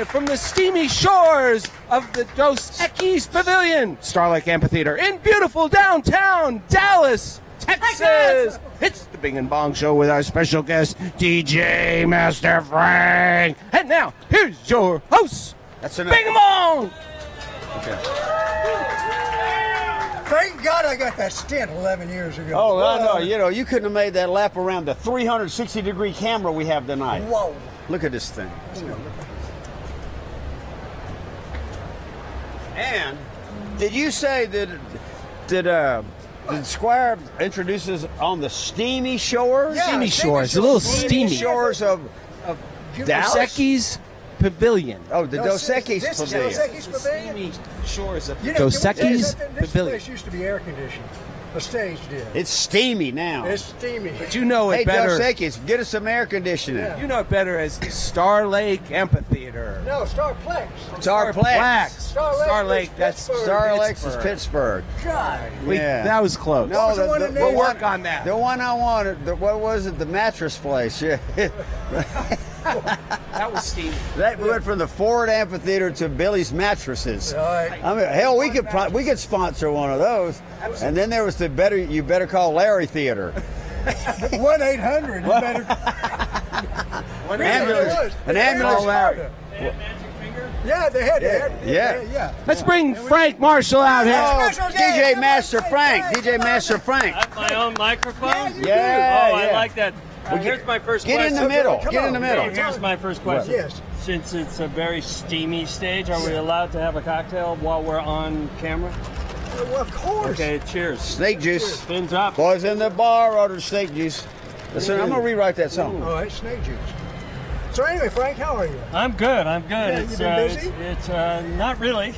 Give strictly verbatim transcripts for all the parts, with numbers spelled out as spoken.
live from the steamy shores of the Dos Equis Pavilion, Star Lake Amphitheater in beautiful downtown Dallas, Texas. It's the Bing and Bong Show with our special guest, D J Master Frank. And now, here's your host, That's enough. Bing and Bong. Okay. Thank God I got that stint eleven years ago. Oh, I know. You know, you couldn't have made that lap around the three hundred sixty degree camera we have tonight. Whoa. Look at this thing. And did you say that did uh did Squire introduce us on the steamy shores? Yeah, Steamy steamy shores, a little shores. steamy. shores of of Dos Dallas. Equis Pavilion. Oh, the Dos Equis This is Pavilion. Dos Equis Pavilion. shores of You know, Dos can we tell you Equis something? This Pavilion. place used to be air conditioned. The stage did. It's steamy now. It's steamy. But you know it Hey, better. Dos Equis, get us some air conditioning. Yeah. You know it better as Star Lake Amphitheater. No, Starplex. Starplex. Black. Star Lake Star was Lake. That's Pittsburgh. Star Lakes is Pittsburgh. Pittsburgh. God. We, Yeah. That was close. No, was the the, one the, in the there? We'll one, work on that. The one I wanted, the, what was it? The mattress place. Yeah. That was Steve. That went from the Ford Amphitheater to Billy's Mattresses. All right. I mean, hell, we could pro- we could sponsor one of those. And then there was the better you better call Larry Theater. one eight hundred. You better. One ambulance- It was. an It ambulance- was Florida. Yeah, they had. They Yeah, had yeah. yeah. yeah. Let's bring Frank Marshall out here. Oh, Special D J guest. Master Come on, Frank, Frank. D J Master Frank. I have my own microphone? Yeah, you Yeah, oh, I yeah. like that. Uh, here's my first Get in question. the middle. Come Get in the on, middle. man. Here's my first question. Yes. Since it's a very steamy stage, are we allowed to have a cocktail while we're on camera? Well, of course. Okay, cheers. Snake juice. Fins up. Boys in the bar order snake juice. Listen, I'm gonna rewrite that song. All right, snake juice. So anyway, Frank, how are you? I'm good. I'm good. Yeah, you it's been uh, busy? it's, it's uh, not really.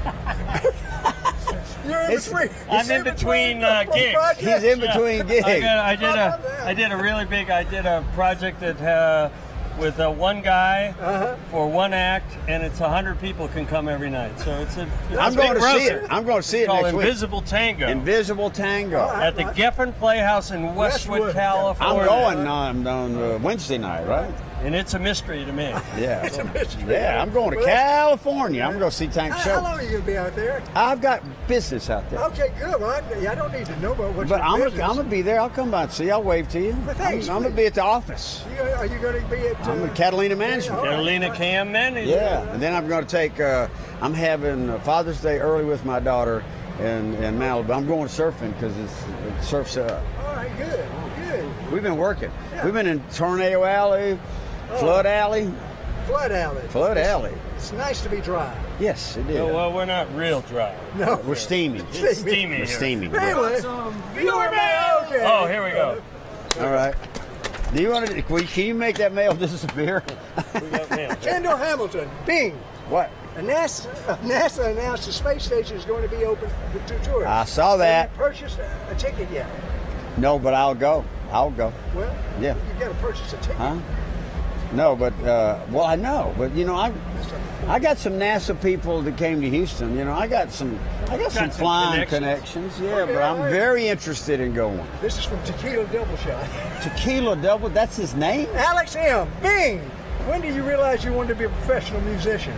You're in It's- between. I'm He's in between, uh, gigs. projects. He's in between I gigs. did, I did How a about that? I did a really big. I did a project that uh, with uh, one guy Uh-huh. for one act, and it's a hundred people can come every night. So it's a. It's I'm a going big to see grocer. it. I'm going to see it It's called next week. Invisible Tango Invisible Tango. All right. at the Geffen Playhouse in Westwood, Westwood, California. I'm going on on uh, Wednesday night, right? and it's a mystery to me. Yeah. It's a mystery. Yeah, I'm going to Well, that's- California. I'm going to see Tank How, how Show. long are you going to be out there? I've got business out there. Okay, good. Well, I, I don't need to know about what But your I'm business. gonna, I'm gonna be there. I'll come by and see you. I'll wave to you. Well, I'm, thanks. I'm gonna be at the office. You, are you going to be at? Uh, I'm at Catalina Management. all right. Carolina Cam Manning. Yeah, and then I'm going to take. Uh, I'm having uh, Father's Day early with my daughter in, in Malibu. I'm going surfing because it's it surfs up. All right, good, good. We've been working. Yeah. We've been in Tornado Alley, Flood Alley, Flood alley. Flood Alley. It's nice to be dry. Yes, it is. Oh, well, we're not real dry. No, We're steamy. It's steamy. We're here. steamy. Anyway, viewer mail. Okay. Oh, here we go. All right. Do you want to? Can you make that mail disappear? We got mail. Kendall Hamilton, Bing. What? NASA, uh, NASA announced the space station is going to be open to tourists. I saw that. Have you purchased a, a ticket yet? No, but I'll go. I'll go. Well, Yeah. you've got to purchase a ticket. Huh? No, but uh, well, I know, but you know, I I got some NASA people that came to Houston. You know, I got some I got, some some flying connections. connections. Yeah, Okay, but I'm all right. very interested in going. This is from Tequila Double Shot. Tequila Double. That's his name. Alex M. Bing. When did you realize you wanted to be a professional musician?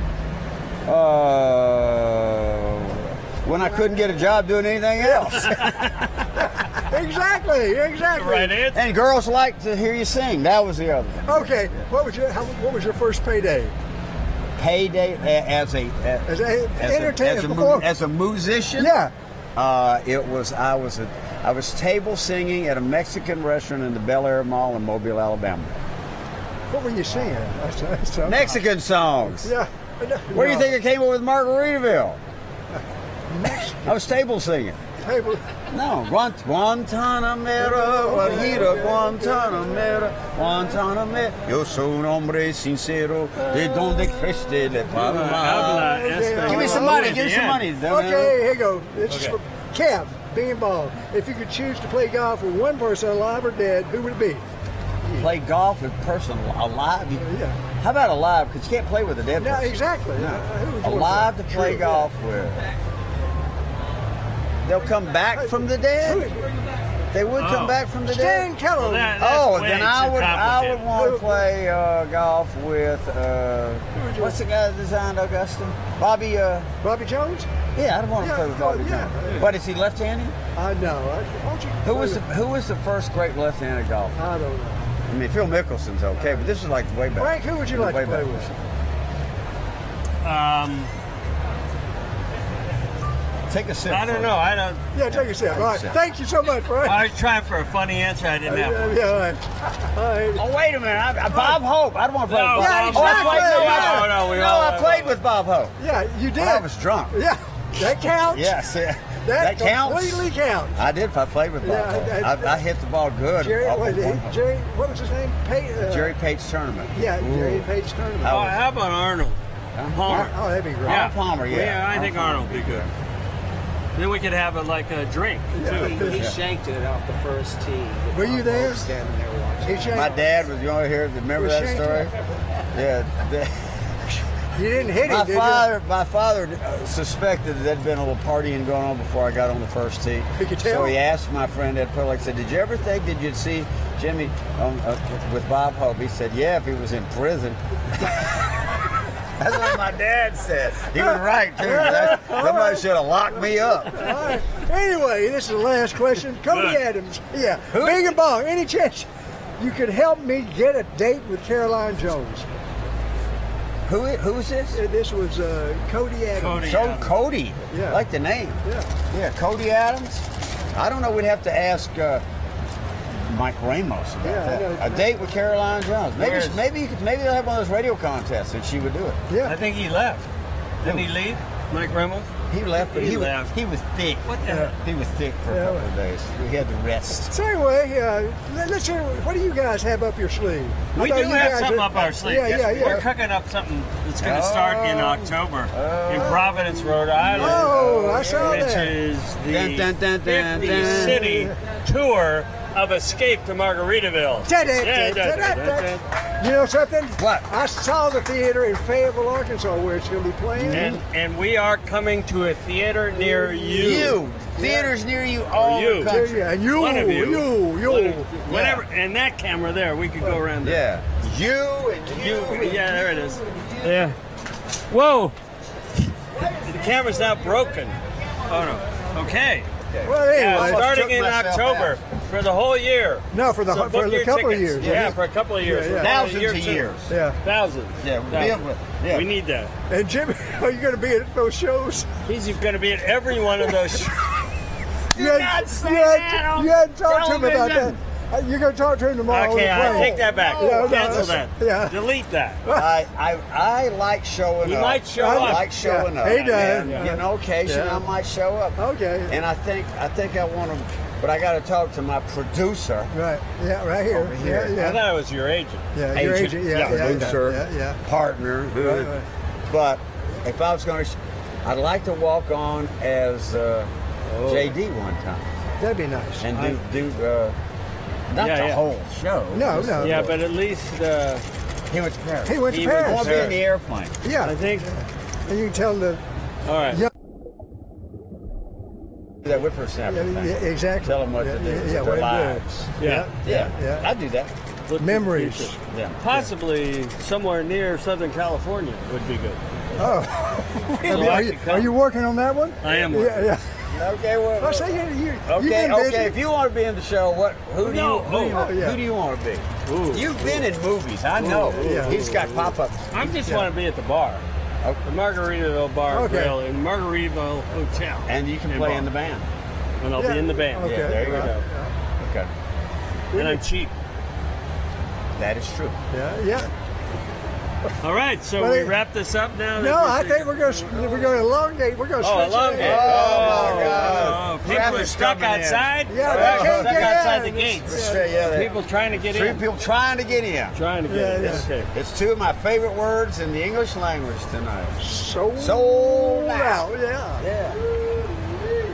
Uh, when I couldn't get a job doing anything else. Exactly, exactly. Right answer. And girls like to hear you sing. That was the other one. Okay, what was your how, what was your first payday? Payday a- as a As a as a, entertainer as a, mu- before? as a musician. Yeah. Uh, it was I was a, I was table singing at a Mexican restaurant in the Bel Air Mall in Mobile, Alabama. What were you singing? That's- that's, uh, Mexican songs. Yeah. Where do you think I came up with Margaritaville? I was table singing. Table. No, Guant- Guantanamera, Guajira, Guantanamera, Guantanamera. Yo soy un hombre sincero, de donde creste le palma. Habla español. Give me some money, give me some Yeah. money. Okay, here you go. This is Okay. from Kev, Bing and Ball. If you could choose to play golf with one person alive or dead, who would it be? Play golf with person alive. Yeah. How about alive? Because you can't play with a dead No, person. exactly. Uh, who would you Alive to want play True. golf with. They'll come back from the Who dead? is- They would come Oh. back from the Stan dead. Keller. Well, that- that's Oh, way then I too would I would complicated. want to play uh, golf with uh, would you- what's the guy that designed Augusta? Bobby. Uh, Bobby Jones? yeah, I'd want to Yeah, play with well, Bobby yeah. Jones. But is he left-handed? I know. I, why don't you Who play was the, with- who was the first great left-handed golfer? I don't know. I mean, Phil Mickelson's okay, but this is like way back. Frank, who would you like way to play back. with? Um, Take a sip. I don't first. know. I don't. Yeah, take a sip. All right. sip. Thank you so much, Frank. I was trying for a funny answer. I didn't have one. Yeah, all right. All right. Oh wait a minute, I, I, Bob Hope. I don't want to play No, with Bob. Yeah, oh, I exactly. played. No, I, No, no, we no, all I have played one. with Bob Hope. Yeah, you did. But I was drunk. Yeah, that counts. Yes, yeah. that, that counts. completely counts. I did. I played with Bob. Yeah, Hope. I- I, I hit the ball good. Jerry, off what, of he, one hole. Jerry, what was his name? Pay, uh, Jerry Pate's tournament. Yeah, Jerry Page tournament. I Oh, was- how about Arnold? Palmer. Oh, that'd be great. Yeah, Palmer, yeah. I think Arnold Arnold would be good. Then we could have it like a drink too. He, he shanked it off the first tee. Were you there? Standing there watching. He shanked- My dad was. You want to hear? Remember Was that shanked story? it? Yeah. the- You didn't hit him, My did father, my father uh, suspected that there'd been a little partying going on before I got on the first tee. He could So tell? he asked my friend Ed Perlick, said, "Did you ever think that you'd see Jimmy um, uh, with Bob Hope?" He said, "Yeah, if he was in prison." That's what my dad said. He was right too. That- Somebody should have locked me up. you? All right. Anyway, this is the last question. Cody Good. Adams. Yeah. Bing and bong. Any chance you could help me get a date with Caroline Jones? Who? i- Who's this? Uh, This was uh, Cody Adams. Cody. So Adams. Cody. Yeah. I like the name. Yeah. Yeah, Cody Adams. I don't know. We'd have to ask uh, Mike Ramos about Yeah, I that. know. A date with Caroline Jones. Maybe, Where's- maybe, you could- maybe they'll have one of those radio contests and she would do it. Yeah. I think he left. Didn't he leave? Mike Ramos? He left, but He he, was, left. he was thick. What the hell? He was thick for Yeah. a couple of days. We had to rest. So anyway, uh, let- let's hear. What do you guys have up your sleeve? I We know do you have guys something are- up our sleeve. Yeah, yeah, yeah. We're cooking up something that's going to start in Oh. October in Providence, Rhode Island. Oh, I saw which that. is the Dun, dun, dun, dun, fifty dun. city tour of Escape to Margaritaville. Da, da, Yeah, da, da, da, da, da, da, da. da. You know something? What? I saw the theater in Fayetteville, Arkansas, where it's going to be playing. And and we are coming to a theater near you. You. Theaters near you all you. over the yeah, country. yeah, and you, One of you. you, you. One of- Whatever. And that camera there, we could go around there. Yeah. You and you. You, yeah, there it is. Yeah. Whoa. The camera's now broken. Oh no. Okay. Well, Yeah, anyway, starting took in myself October for the whole year. no, for the So for book a your couple of tickets. years. Yeah, for a couple of years. Yeah, yeah. For a whole Thousands year, of too. years. Yeah. Thousands. Yeah, we'll be Thousands. able to- yeah. We need that. And Jimmy, are you going to be at those shows? He's going to be at every one of those. You not hadn't- say you hadn't- that on You hadn't talked to him about that. television. Uh, You're going to talk to him tomorrow. Okay, on the I plane. take that back. Yeah, no, Cancel that's- that. yeah. Delete that. I, I I like showing He up. might show I up. like showing Yeah, up. he does. And, Yeah. You know, occasionally Yeah. I might show up. Okay. And I think I think I want to, but I got to talk to my producer. Right. Yeah, right here. Over here. Yeah, I yeah. thought it was your agent. Yeah, your agent, agent. Yeah, yeah, yeah, producer, yeah, yeah. partner. Right, right. But if I was going to, I'd like to walk on as uh, Oh. J D one time That'd be nice. and do do uh, not Yeah, the yeah. whole show. No, just no. a Yeah, little- but at least uh, he went to Paris. He went to He I went Paris. want to be in the airplane. Yeah. I think. And you can tell them All right. Yeah. That whippersnapper the, thing. yeah, exactly. Tell them what yeah, to do Yeah, with yeah, their what to do. lives. Yeah. Yeah, Yeah. I'd do that. Look to the Memories. future. Yeah. Possibly somewhere near Southern California would be good. Oh. So are, I you, could come. are you working on that one? I am Yeah, working. yeah. Okay, well. I say you, you, you've Okay, been busy. okay. If you want to be in the show, what? Who do you? No, Who, do you, oh, yeah. who do you want to be? Ooh. You've been in movies, I know. Ooh, yeah. He's got pop-ups. I just want to be at the bar. Okay. The Margaritaville Bar and Okay. Grill in Margaritaville Hotel. And you can And play bar. in the band. And I'll Yeah. be in the band. Okay. Yeah, there you There we go. go. Okay, And I'm cheap. that is true. Yeah, yeah. All right, so Well, we it- wrap this up now. No, I think we're going to we're going to elongate. We're going to Oh, stretch elongate. it out. Oh, my God. Oh, people Traffic's are stuck coming in. outside. Yeah, they They're can't stuck get outside in. the gates. Straight, yeah, they- People trying to get Three in. people trying to get in. Trying to get Yeah, in. yeah. Okay. It's two of my favorite words in the English language tonight. Sold, Sold out. Yeah. Yeah.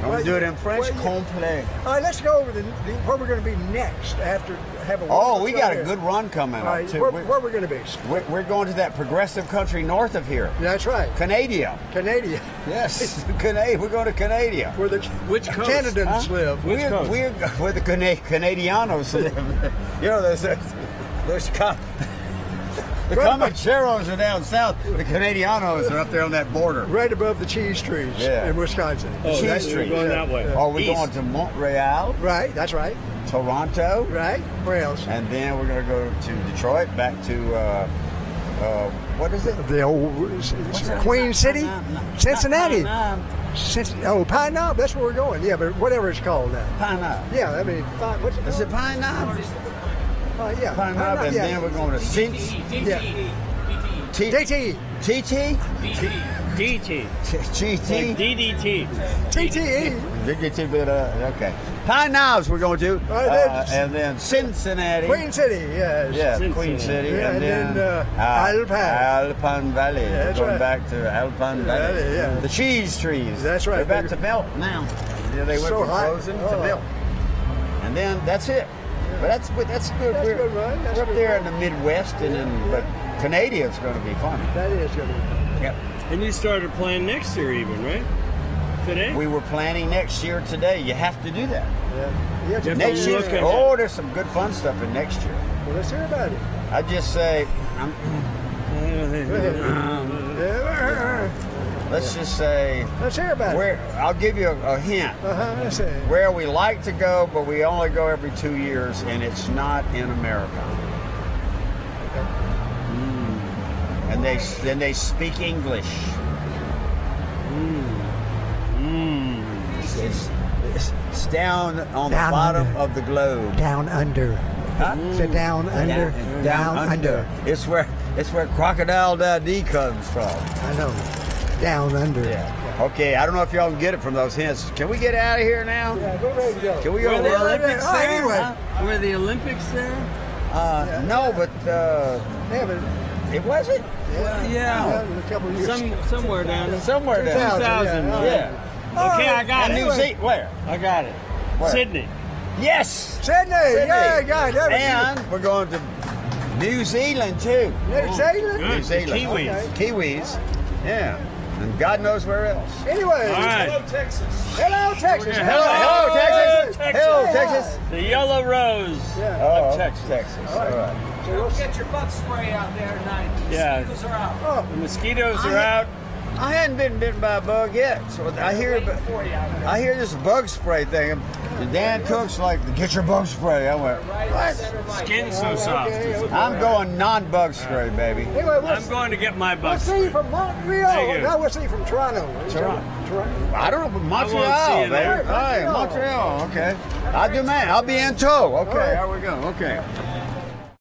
I'm going to do it in French. Well, yeah. Complet. All right, let's go over the, the where we're going to be next after have a. Oh, we let's got go a there. good run coming All right, up, too. where, We're, where we're going to be? we're, we're going to that progressive country north of here. That's right, Canada. Canada, Yes, Canada. We're going to Canada. where the Which coast? Canadians Huh? live. Which We're, coast? we're where the Cana- Canadianos live. You know, there's there's, there's com- the Right. Comancheros are down south. The Canadianos are up there on that border. Right above the cheese trees Yeah. in Wisconsin. Oh, Cheese that's, we're Street. going Yeah. that way. Oh, we're East. going to Montreal, Right, that's right. Toronto, Right. Where else? and then we're going to go to Detroit, back to uh, uh, what is it? The old that? Queen City, Pine- Cincinnati. Pine- Cincy- oh, Pine Knob. That's where we're going. Yeah, but whatever it's called now. Pine Knob. Yeah, I mean, fi- what's it Is called? it Pine Knob? Uh, yeah, Pine Knob, and yeah. then we're going to Cincy. Yeah. T- D T. T T? D T. G T? Like D D T. T T E. G T, but uh, okay. Pine Knobs we're going to, Right, uh, that's- and then Cincinnati. Queen City, yes. Yeah, Cincinnati. Queen City, Yeah, and and then, then, uh, Alpine. Alpine Valley. Yeah, we're that's going right. back to Alpine Valley. Valley, yeah. The cheese trees. That's right, They're about baby. to melt now. Yeah, they went So from hot. frozen Oh. to melt, and then that's it. But that's but that's good. That's we're, good, right? That's we're up good, there right? in the Midwest, and then but Canadia's going to be fun. That is going to be. Yep. And you started playing next year, even, right? Today? We were planning next year today. You have to do that. Yeah. Yeah, just If Next we year, look at oh, there's some good fun stuff in next year. well, let's hear about it. I just say, um, Go ahead. Yeah. let's just say, Let's hear about it. where I'll give you a, a hint. Uh-huh, let's see. Where we like to go, but we only go every two years, and it's not in America. Mm. And they and they speak English. It's, it's, it's, it's down on Down the bottom under. of the globe. Down under. Huh? Sit down under. Down, Down, under. It's where it's where Crocodile Dundee comes from. I know. Down under. Yeah. Okay, I don't know if y'all can get it from those hints. Can we get out of here now? Yeah, go ready to go. Can we go? Were the Well, Olympics all right, there? anyway. Huh? Were the Olympics there? Uh, no, but uh, Yeah, but it wasn't. Well, yeah, in a couple of years. Some, somewhere down there. Somewhere two down. thousand, two thousand. yeah. Yeah. Okay, I got And it. New Zealand. Where? I got it. Where? Sydney. Yes. Sydney, yeah, God, that was And we're going to New Zealand too. New Zealand. New Good. Zealand. The Kiwis. Okay. Kiwis. Yeah. And God knows where else. Anyway, All right. hello Texas. Hello Texas. Hello, Hello, Texas. Texas. Hello, Yeah. Texas. The Yellow Rose Yeah. Oh, of Texas. Texas. All right. Don't get your bug spray out there tonight. Yeah. Mosquitoes are out. Oh, The mosquitoes I- are out. I hadn't been bitten by a bug yet, so I hear Waiting about, for you out there. I hear this bug spray thing. And Dan Cook's like, "Get your bug spray." I went, Right in "What?" center right. Skin's so soft. okay, okay. I'm going non-bug spray, baby. Anyway, we'll, I'm going to get my we'll bucks. see you from Montreal. Thank you. Now we'll see you from Toronto. Toronto. Toronto. I don't know, but I Montreal, won't see you baby. there. All right, Montreal. Okay. I'll do man. I'll be in tow. Okay, right. there we go. Okay.